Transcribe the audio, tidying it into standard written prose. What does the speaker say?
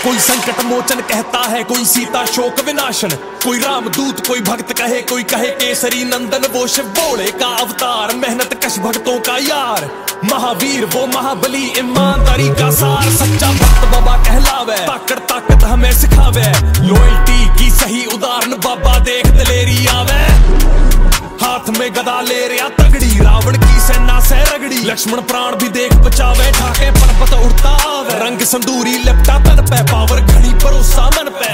कोई संकट मोचन कहता है, कोई सीता शोक विनाशन, कोई रामदूत, कोई भक्त कहे, कोई कहे केसरी नंदन। वो शिव भोले का अवतार, मेहनत कश भक्तों का यार, महावीर वो महाबली, ईमानदारी का सार। सच्चा भक्त बाबा कहलावे, ताकत ताकत हमें सिखावे, लॉयल्टी की सही उदाहरण बाबा देख दलेरी आवे। हाथ में गदा ले रहा तगड़ी, रावण की सेना से रगड़ी, लक्ष्मण प्राण भी देख बचावे, ठाके पर्वत उड़ता आवे। रंग संदूरी लिपटा तन पे, पावर घड़ी भरोसा मन पे।